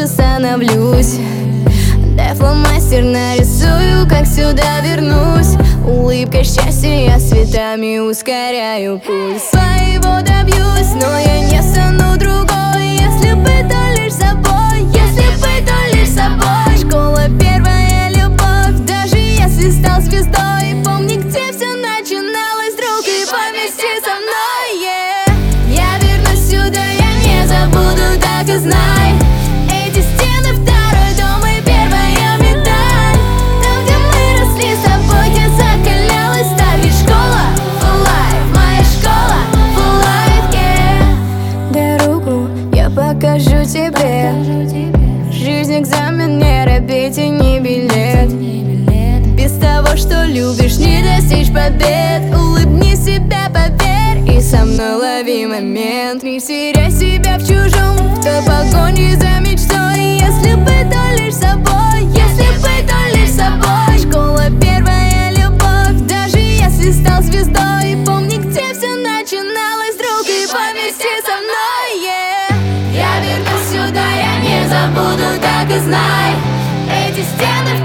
остановлюсь. Дай фломастер нарисую, как сюда вернусь. Улыбка счастья, я цветами ускоряю пульс. Своего добьюсь, но я не стану другой. Если быть то лишь собой, если быть то лишь собой. Школа первая любовь, даже если стал звездой. Помни, где все начиналось, друг, и помести со мной, yeah. Я вернусь сюда, я не забуду, так и знай. Эти стены, второй дом и первая медаль. Там, где мы росли с тобой, где закалялась сталь. Ведь школа for life, моя школа for life, yeah. Дорогу я покажу тебе. Жизнь экзамен, не робейте, не билет. Без того, что любишь, не достичь побед. Улыбни себя, поверь, и со мной лови момент. Не теряй себя в чужом, в той погоне за мечтой. Если быть то лишь собой, если быть то лишь собой. Школа первая любовь, даже если стал звездой. Помни, где все начиналось, друг, и помести со мной, yeah. Я вернусь сюда, я не забуду, так и знай. Эти стены